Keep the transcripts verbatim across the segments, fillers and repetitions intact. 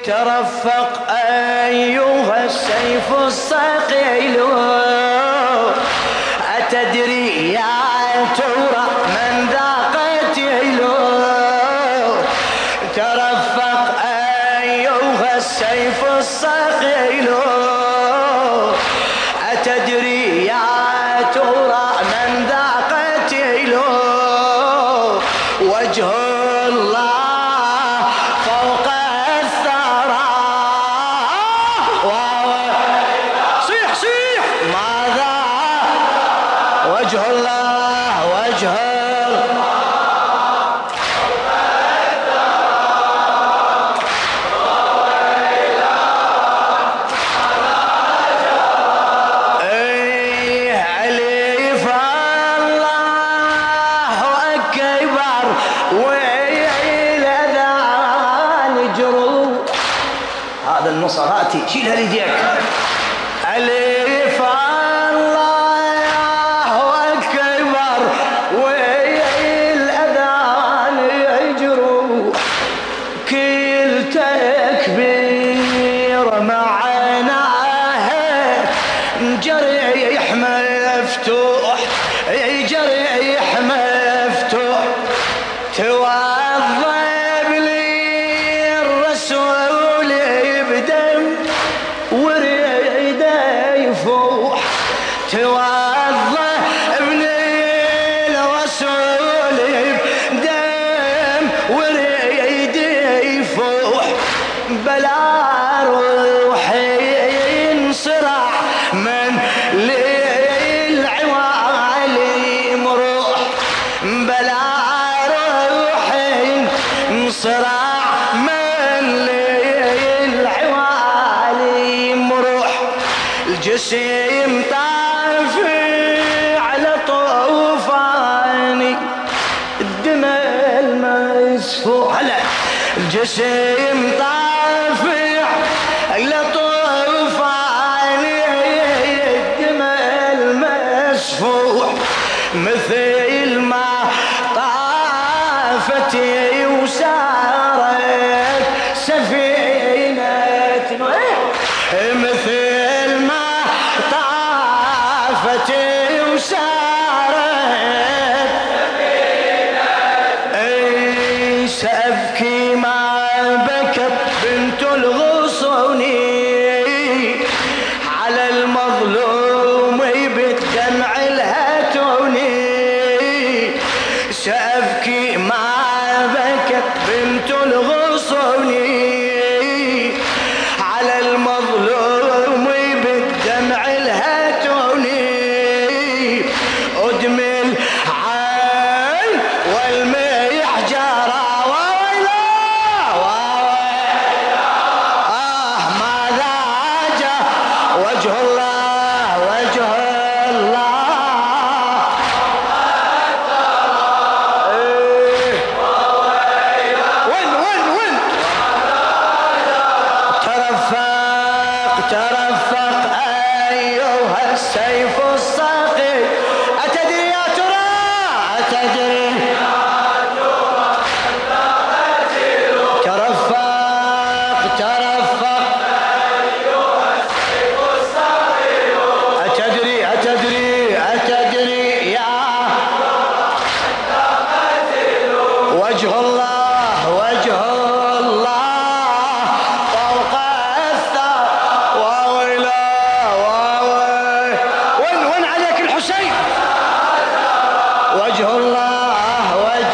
ترفق أيها السيف الصقيل أتدري يا ترى من ذا قتيل ترفق أيها السيف الصقيل أتدري يا ترى من ذا قتيل وجه الله فوق الثرى صيح صيح ماذا وجه الله وجه الله هاتي شيلها ليديك ألف الله أكبر والأذان يجروا كل تكبير معناه جريح مفتوح جريح مفتوح توظف لي الرسول بدم وريده يفوح توظف ابني الرسول بدم وريده يفوح بلا روحي انصرع من للعوالي مروح بلا روحي انصرع من للعوالي مروح الجسيم طافي على طوفاني الدماء المسفوح هلا الجسيم طافي على طوفاني الدماء المسفوح مثل ما طافت وسارت سفينة مثل ما طافت وسارت سفينة سأبكي ما بكت بنت الغصوني على المظلوم بالدمع الهاتوني سأبكي ما بكت بنت الغصوني على المظلوم بالدمع الهاتوني أدمي العين والميح جرى وويلا آه ماذا جاء وجه الله وجه الله ترفق أيها السيف الصقيل أتدري يا ترى أتدري ترفق ترفق أيها السيف الصقيل أتدري أتدري أتدري يا وجه الله وجه الله فوق وجه الله وجه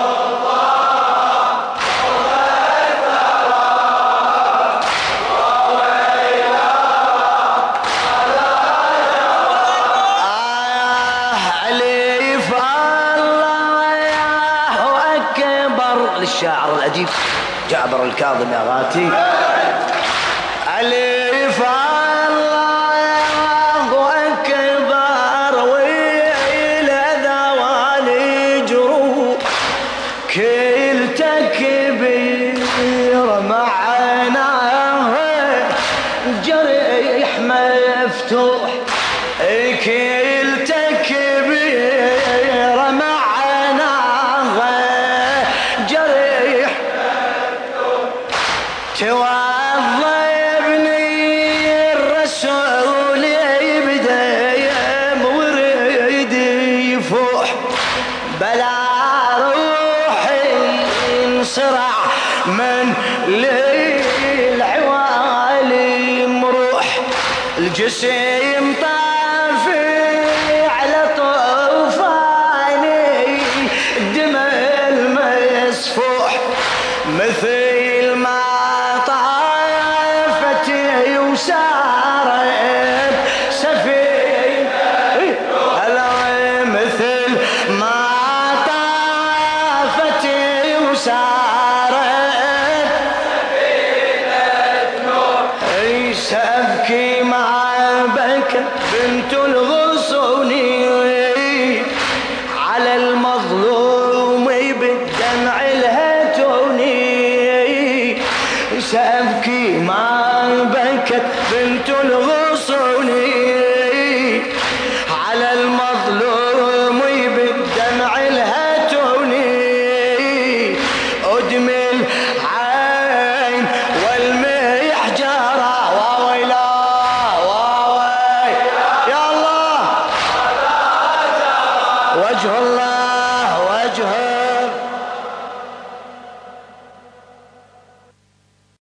آه ألف الله أكبر للشاعر الأديب جابر الكاظم يا غاتي ألف كل تكبير معناه جريح مفتوح كل تكبير معناه جريح توضى ابني الرسول يبدا وريد يفوح بلا روحي انصرع من للعوالي مروح الجسيم طافي على طوفاني الدمع المسفوح مثل ما طافت وسارت سفينة هلا مثل ما طافت وسارت سفينة نوح سأبكي مع بكى بنت الغصوني على المظلوم بالدمع الهتوني سأبكي ما بكت بنت الغصوني على المظلوم بالدمع الهتوني أدمي العين والمحجرة وويلا ووي يا الله وجه الله